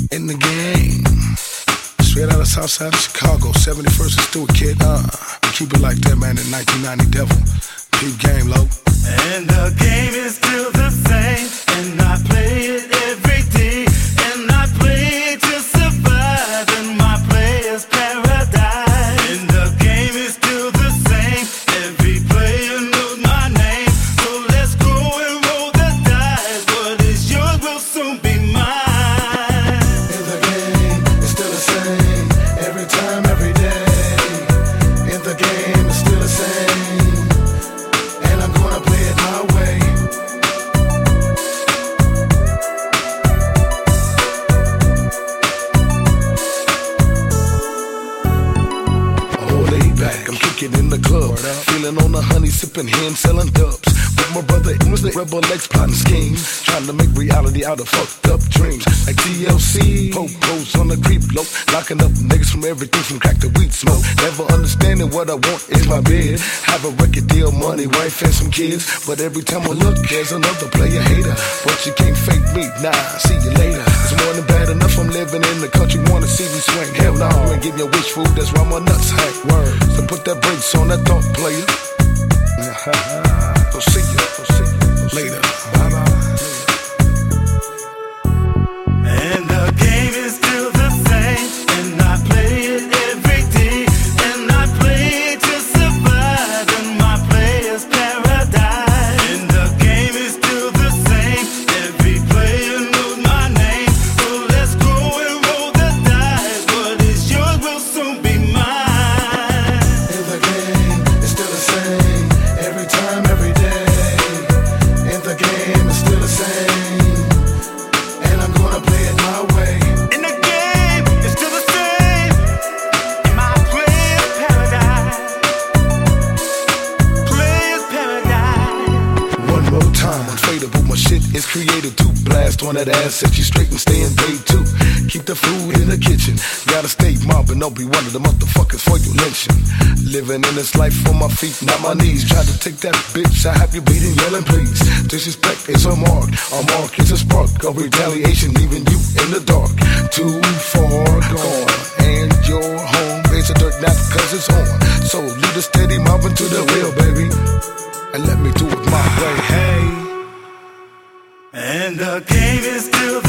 In the game, straight out of south side of Chicago, 71st and Stewart, kid. We keep it like that, man, in 1990 Devil. Peep game, low. And the game is still the same, and I play it every day, and I play it to survive in my player's paradise. And the game is still the same, every player knows my name, so let's go and roll the dice. What is yours will soon be mine. In the game, it's still the same, every time, every day. In the game, it's still the same, and I'm gonna play it my way. Oh, laid back, I'm kicking in the club, feeling on the honey, sipping hen, selling dubs. With my brother, it was the rebel X plotting schemes, trying to make reality out of fucked up dreams. Like TLC, po-pos on the creep low, locking up niggas from everything from crack to weed smoke. Never understanding what I want is my bed. Have a record deal, money, wife, and some kids. But every time I look, there's another player hater. But you can't fake me, nah, see you later. It's more than bad enough I'm living in the country, wanna see me swing. Hell no, you ain't getting your wish food, that's why my nuts hang. Word, so put that brakes on that thought, player. Go see you later. Bye-bye. And the game is still the same, and I play it every day, and I play it to survive in my player's paradise. And the game is still the same, every player knows my name, so let's go and roll the dice. What is yours will soon be mine. In the game, it's still the same, every time, every day. In the game, it's still the same, and I'm gonna play it my way. In the game, it's still the same, in my player's paradise. Player's paradise. One more time, unfadable, my shit is created to blast on that ass, set you straight and stay in paid too. Keep the food in the kitchen, gotta stay mobbing, don't be one of the motherfuckers for you lynching. Living in this life on my feet, not my knees. Try to take that bitch, I have you bleeding, yelling please. Disrespect is a mark is a spark of retaliation, leaving you in the dark. Too far gone, and your home base of dirt now because it's on. So lead a steady mobbing to the real, baby, and let me do it my way, hey. And the game is still